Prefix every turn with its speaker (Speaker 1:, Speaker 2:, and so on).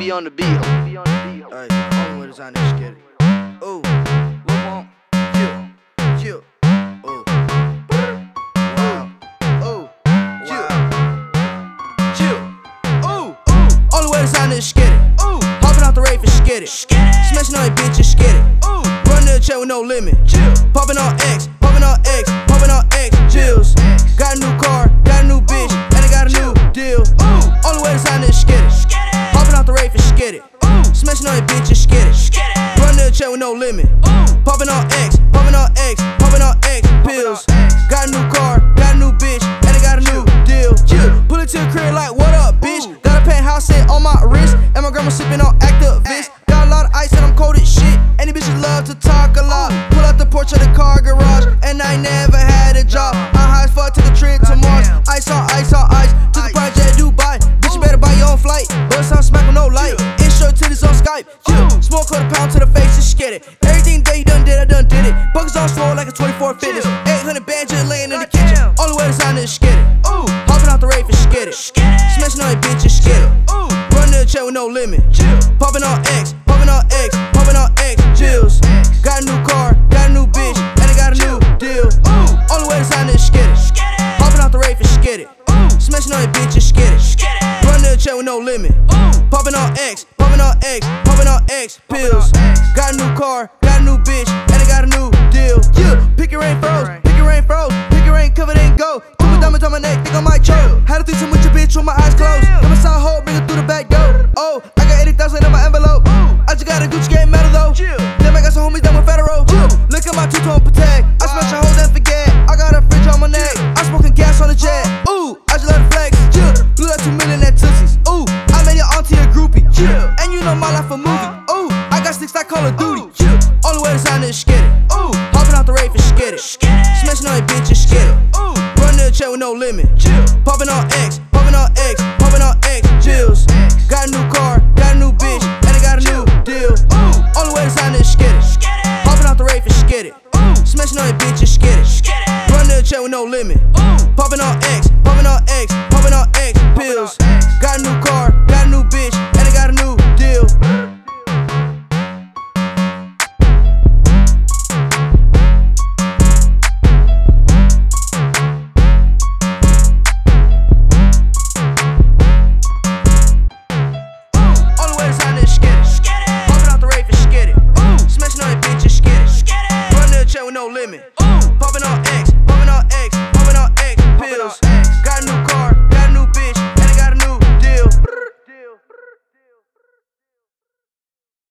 Speaker 1: be on the beat.
Speaker 2: Alright, only way to sign this shit. Ooh, Lil Wamp, chill. Ooh, wow. Ooh, chill. Ooh, only way to sign this skid it. Ooh, hopping out the rave and skid it. Smashing on that bitch and skid it. Ooh, run to the chair with no limit. Chill, popping on X, popping on X, popping on X. Chills, got a new car, got a new bitch, and I got a new deal. Ooh, only way to sign this skid it. Hopping out the rave and skid it. Smashing on that bitch and skid it. Run to the chair with no limit. Popping on X, popping on X, popping on X pills. Got a new car, got a new bitch, and I got a new deal. Pull it to the crib like, what up, bitch? Got a penthouse set on my wrist, and my grandma sipping on Activist. Got a lot of ice and I'm cold as shit. Any bitches love to talk a lot. Pull out the porch of the car garage, and I never had a job. I'm high as fuck, took a trip to Mars. Ice on ice on ice. Took a project Dubai. Bitch, you better buy your own flight. Bust out smack with no light. Intro titties on Skype. Smoke quarter pound to the face, just get it. Everything that you done did, I done did it. Buckets on swole like a 24 fitness. 800 bands just laying in the kitchen. Only way to sign this, skid it. Hopping out the rave and skid it. Smashing on that bitch and skid it. Run to the chair with no limit. Popping on X, popping on X, popping on X. Chills. Got a new car, got a new bitch, and I got a new deal. Only way to sign this, skid it. Hopping out the rave and skid it. Smashing on that bitch and skid it. Run to the chair with no limit. Popping on X, popping on X, popping on X pills. Got a new car, got a new bitch, and I got a new deal. Pick your rain froze, pick your rain froze, pick your rain covered in gold. Two diamonds on my neck, think I might choke. Had a threesome with your bitch with my eyes closed. Got my side hoe, bring it through the back door. Oh, I got 80,000 in my envelope. I just got a Gucci game medal though. Then I got some homies down with federal. Look at my two-tone Patek. I smash a hoe then forget. I got a fridge on my neck. I smoking gas on the jet. Ooh, I just let it flex. Blew that 2 million at Tootsies. Ooh, I made your auntie a groupie. And you know my life a movie. Ooh, I got sticks like Call of Duty. Only way to sign this, skid it. Ooh, hopping out the rave and skid it. Smashing on that bitch and skid it. Run to the chair with no limit. Popping on X, popping on X, popping on X. Chills. Got a new car, got a new bitch, and I got a new deal. Only way to sign this, skid it. Hopping out the rave and skid it. Smashing on that bitch and skid it. Run to the chair with no limit. Popping on